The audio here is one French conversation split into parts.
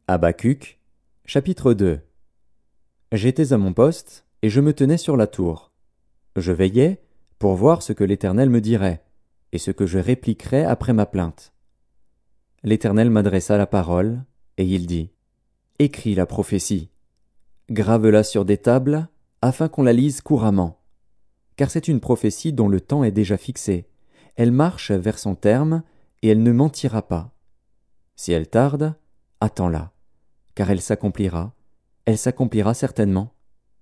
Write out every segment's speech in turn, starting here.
Habacuc, chapitre 2. J'étais à mon poste, et je me tenais sur la tour. Je veillais pour voir ce que l'Éternel me dirait, et ce que je répliquerais après ma plainte. L'Éternel m'adressa la parole, et il dit: Écris la prophétie. Grave-la sur des tables, afin qu'on la lise couramment. Car c'est une prophétie dont le temps est déjà fixé. Elle marche vers son terme, et elle ne mentira pas. Si elle tarde, attends-la, car elle s'accomplira certainement.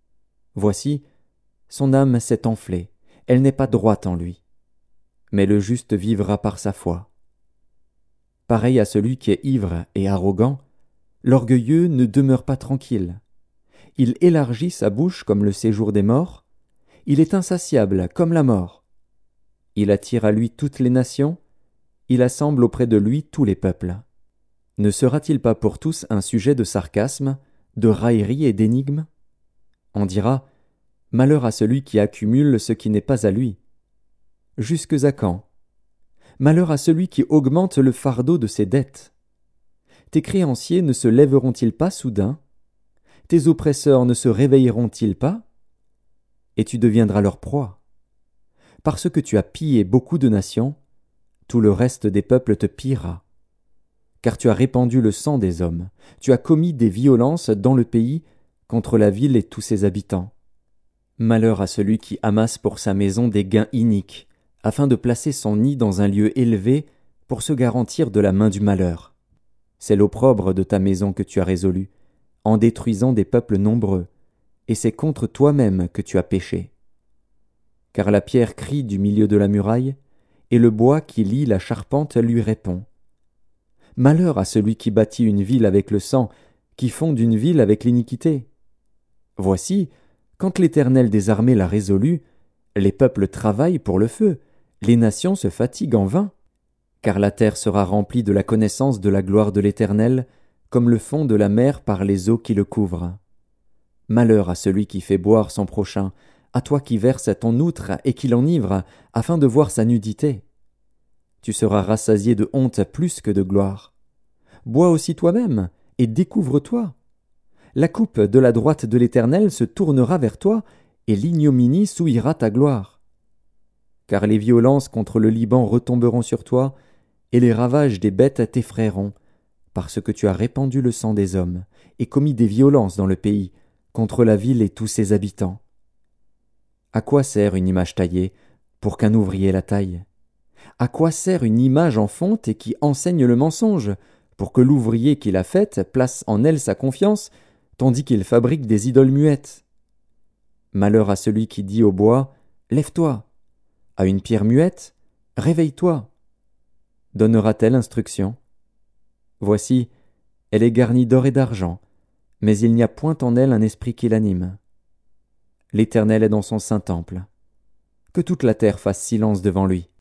Voici, son âme s'est enflée, elle n'est pas droite en lui. Mais le juste vivra par sa foi. Pareil à celui qui est ivre et arrogant, l'orgueilleux ne demeure pas tranquille. Il élargit sa bouche comme le séjour des morts, il est insatiable comme la mort. Il attire à lui toutes les nations, il assemble auprès de lui tous les peuples. Ne sera-t-il pas pour tous un sujet de sarcasme, de raillerie et d'énigme? On dira: Malheur à celui qui accumule ce qui n'est pas à lui. Jusques à quand? Malheur à celui qui augmente le fardeau de ses dettes. Tes créanciers ne se lèveront-ils pas soudain? Tes oppresseurs ne se réveilleront-ils pas? Et tu deviendras leur proie. Parce que tu as pillé beaucoup de nations, tout le reste des peuples te pillera. Car tu as répandu le sang des hommes, tu as commis des violences dans le pays contre la ville et tous ses habitants. Malheur à celui qui amasse pour sa maison des gains iniques, afin de placer son nid dans un lieu élevé pour se garantir de la main du malheur. C'est l'opprobre de ta maison que tu as résolu, en détruisant des peuples nombreux, et c'est contre toi-même que tu as péché. Car la pierre crie du milieu de la muraille, et le bois qui lie la charpente lui répond. Malheur à celui qui bâtit une ville avec le sang, qui fonde une ville avec l'iniquité. Voici, quand l'Éternel des armées l'a résolu, les peuples travaillent pour le feu, les nations se fatiguent en vain. Car la terre sera remplie de la connaissance de la gloire de l'Éternel, comme le fond de la mer par les eaux qui le couvrent. Malheur à celui qui fait boire son prochain, à toi qui verses ton outre et qui l'enivre, afin de voir sa nudité. Tu seras rassasié de honte plus que de gloire. Bois aussi toi-même, et découvre-toi. La coupe de la droite de l'Éternel se tournera vers toi, et l'ignominie souillera ta gloire. Car les violences contre le Liban retomberont sur toi, et les ravages des bêtes t'effrayeront, parce que tu as répandu le sang des hommes, et commis des violences dans le pays, contre la ville et tous ses habitants. À quoi sert une image taillée, pour qu'un ouvrier la taille? À quoi sert une image en fonte et qui enseigne le mensonge, pour que l'ouvrier qui l'a faite place en elle sa confiance, tandis qu'il fabrique des idoles muettes? Malheur à celui qui dit au bois: Lève-toi, à une pierre muette: Réveille-toi. Donnera-t-elle instruction? Voici, elle est garnie d'or et d'argent, mais il n'y a point en elle un esprit qui l'anime. L'Éternel est dans son saint temple. Que toute la terre fasse silence devant lui.